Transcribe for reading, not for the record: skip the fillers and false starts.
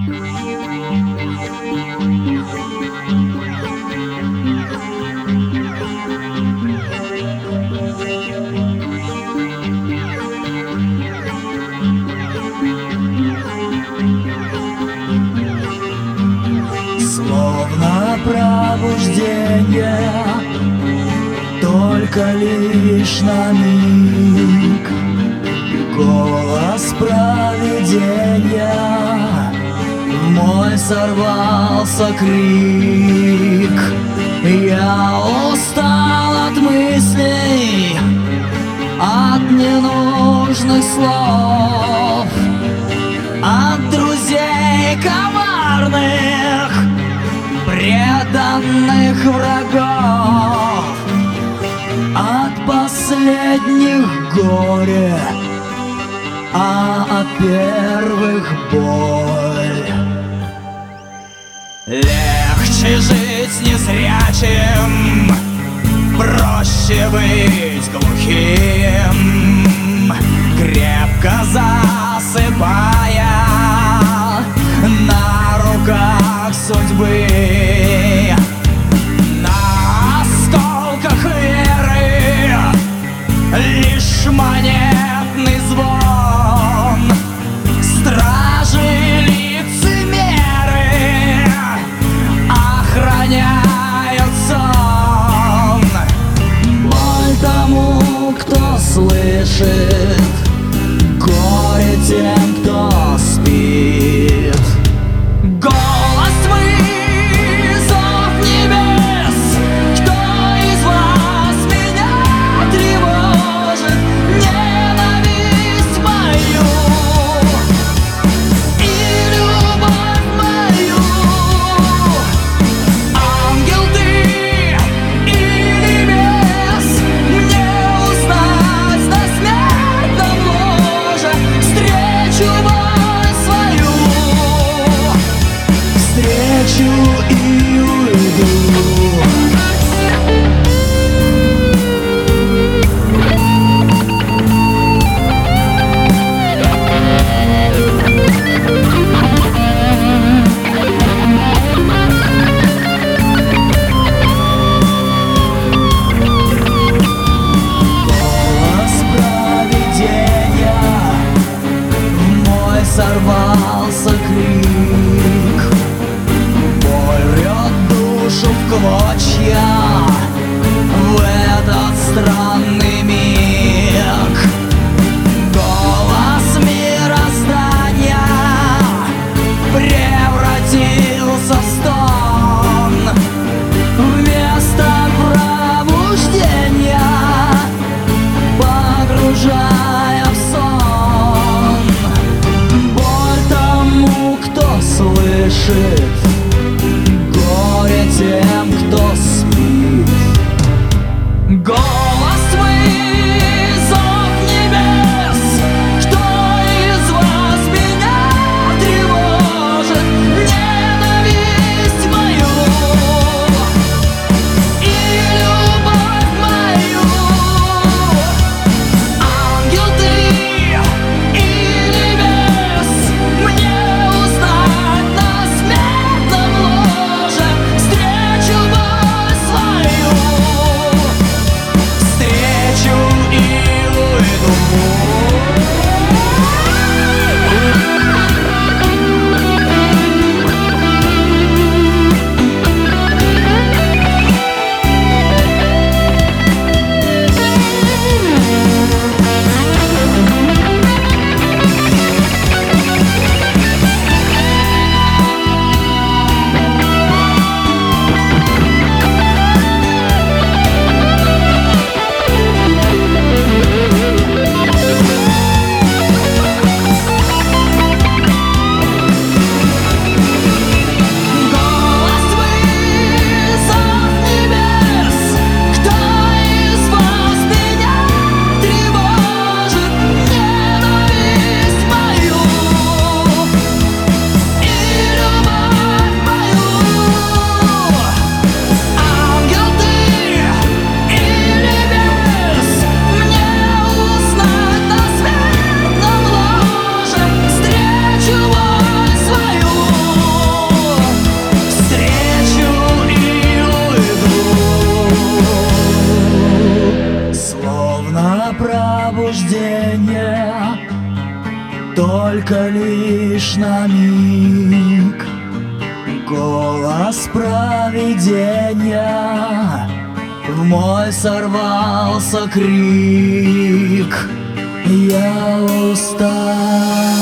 Словно пробуждение, только лишь на миг. Голос провидения, в мой сорвался крик. Я устал от мыслей, от ненужных слов, от друзей коварных, преданных врагов, от последних горе, а от первых боль. Легче жить незрячим, проще быть глухим, крепко засыпая на руках судьбы. На осколках веры лишь монетный звон. Стражи лицемеры охраняют сон. Боль тому, кто слышит, горе тем, кто спит. Голос вызов небес, кто из вас меня тревожит? Ненависть мою и любовь мою. Ангел ты или бес, мне узнать на смертном ложе. Встречу боль свою, встречу и уйду. Голос провидения, в мой сорвался крик. Боль рвет душу в клочья в этот странный миг. Голос мироздания превратился в стон. Вместо пробуждения погружая в сон. Боль тому, кто слышит, горе тем, кто спит. Голос вызов небес, кто из вас меня тревожит? Ненависть мою и любовь мою. Ангел ты или бес, мне узнать на смертном рождения, только лишь на миг. Голос провидения, в мой сорвался крик. Я устал.